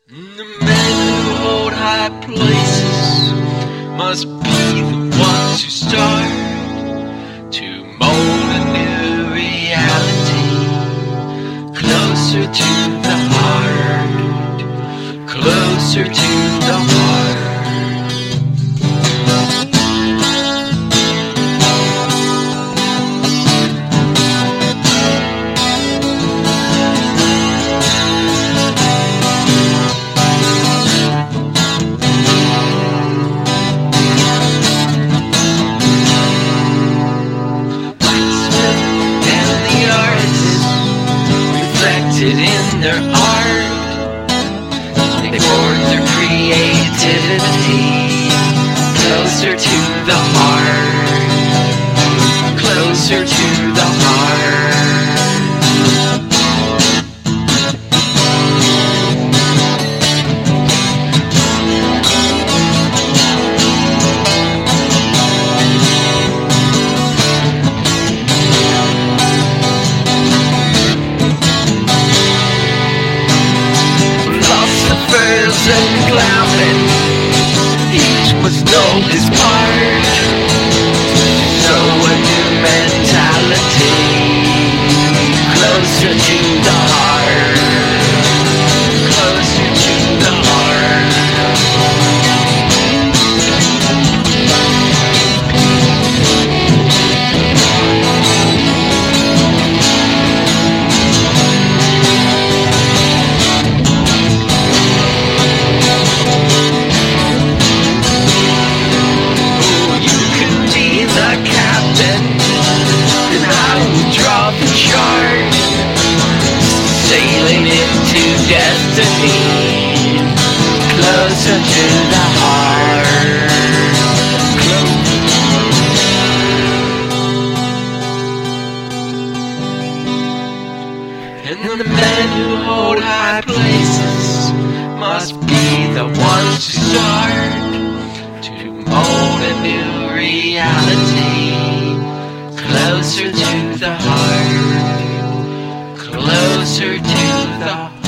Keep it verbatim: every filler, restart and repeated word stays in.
The men who hold high places must be the ones who start to mold a new reality, closer to the heart, closer to the heart. In their art, they poured their creativity closer to the heart, closer to the heart. And clowning, each must know his part. So a new mentality, closer to the heart, closer to the heart. Sailing into destiny, closer to the heart. And the men who hold high places must be the ones to start to mold a new reality, closer to the heart, closer to the